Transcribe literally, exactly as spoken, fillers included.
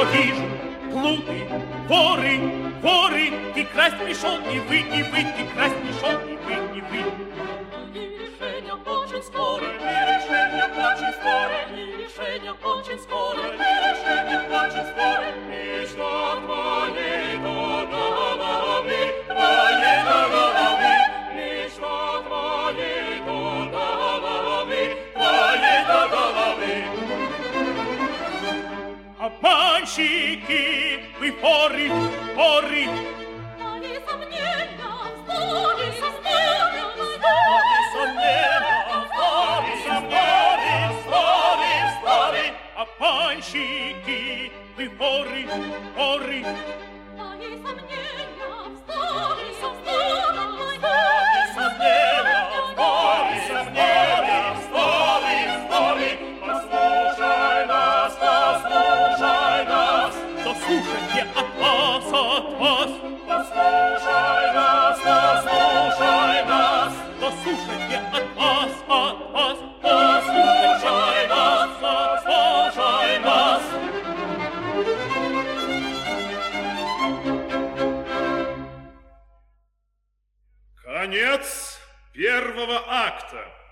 что вижу? Плуты, воры, воры, и красть пришел, и вы, и вы, и красть пришел, и вы, и вы. И решение очень скоро, и решение очень скоро, и решение очень скоро, и решение очень скоро. И что твоей до головы, твоей до головы, и что твоей до головы, твоей до головы. Обманщики, вы воры, воры. А и сомнения, вздори, сомнения, Вздори, сомнения, вздори, вздори, вздори, вздори. Обманщики, вы воры, воры. а и сомнения, вздори, сомнения, Вздори, сомнения, вздори, сомнения, вздори, вздори. Послушай нас, послушай нас, дослушайте от вас, от вас. Послушай нас, послушай нас, дослушайте от вас, от вас. Послушай нас, послушай нас. Конец первого акта.